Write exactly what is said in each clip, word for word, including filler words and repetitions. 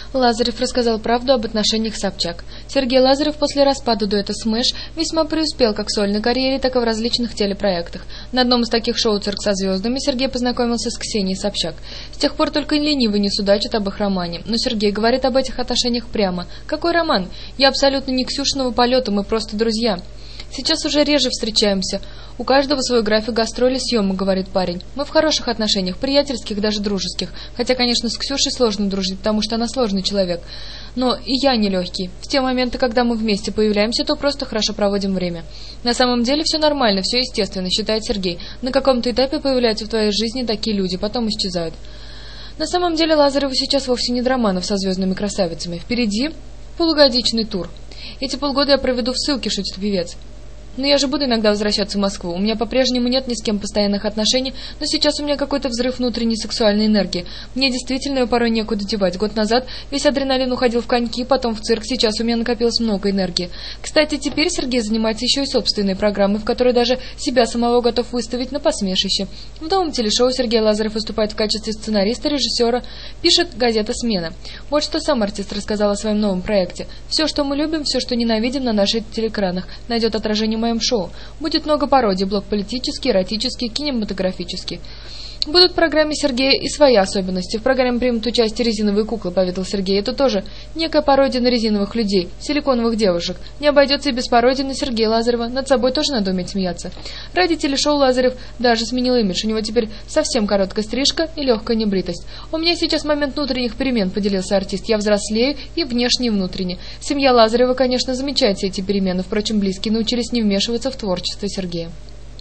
Лазарев рассказал правду об отношениях с Собчак. Сергей Лазарев после распада дуэта «Смэш» весьма преуспел как в сольной карьере, так и в различных телепроектах. На одном из таких шоу «Цирк со звездами» Сергей познакомился с Ксенией Собчак. С тех пор только ленивый не судачит об их романе. Но Сергей говорит об этих отношениях прямо. «Какой роман? Я абсолютно не Ксюшиного полета, мы просто друзья». «Сейчас уже реже встречаемся. У каждого свой график гастролей, съемок», — говорит парень. «Мы в хороших отношениях, приятельских, даже дружеских. Хотя, конечно, с Ксюшей сложно дружить, потому что она сложный человек. Но и я нелегкий. В те моменты, когда мы вместе появляемся, то просто хорошо проводим время. На самом деле все нормально, все естественно», — считает Сергей. «На каком-то этапе появляются в твоей жизни такие люди, потом исчезают». На самом деле Лазареву сейчас вовсе не до романов со звездными красавицами. Впереди полугодичный тур. «Эти полгода я проведу в ссылке», — шутит певец. «Но я же буду иногда возвращаться в Москву. У меня по-прежнему нет ни с кем постоянных отношений, но сейчас у меня какой-то взрыв внутренней сексуальной энергии. Мне действительно ее порой некуда девать. Год назад весь адреналин уходил в коньки, потом в цирк, сейчас у меня накопилось много энергии. Кстати, теперь Сергей занимается еще и собственной программой, в которой даже себя самого готов выставить на посмешище. В новом телешоу Сергей Лазарев выступает в качестве сценариста, режиссера, пишет газета «Смена». Вот что сам артист рассказал о своем новом проекте. «Все, что мы любим, все, что ненавидим на наших телеэкранах, найдет отражение в моем шоу. Будет много пародий, блок политический, эротический, кинематографический. Будут в программе Сергея и свои особенности. В программе примут участие резиновые куклы», — поведал Сергей. «Это тоже некая пародия на резиновых людей, силиконовых девушек. Не обойдется и без пародии на Сергея Лазарева. Над собой тоже надо уметь смеяться». Ради телешоу Лазарев даже сменил имидж. У него теперь совсем короткая стрижка и легкая небритость. «У меня сейчас момент внутренних перемен», — поделился артист. «Я взрослею и внешне, и внутренне. Семья Лазарева, конечно, замечает все эти перемены. Впрочем, близкие научились не вмешиваться в творчество Сергея».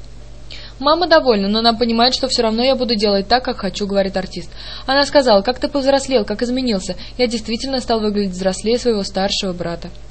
«Мама довольна, но она понимает, что все равно я буду делать так, как хочу», — говорит артист. Она сказала: «Как ты повзрослел, как изменился. Я действительно стал выглядеть взрослее своего старшего брата».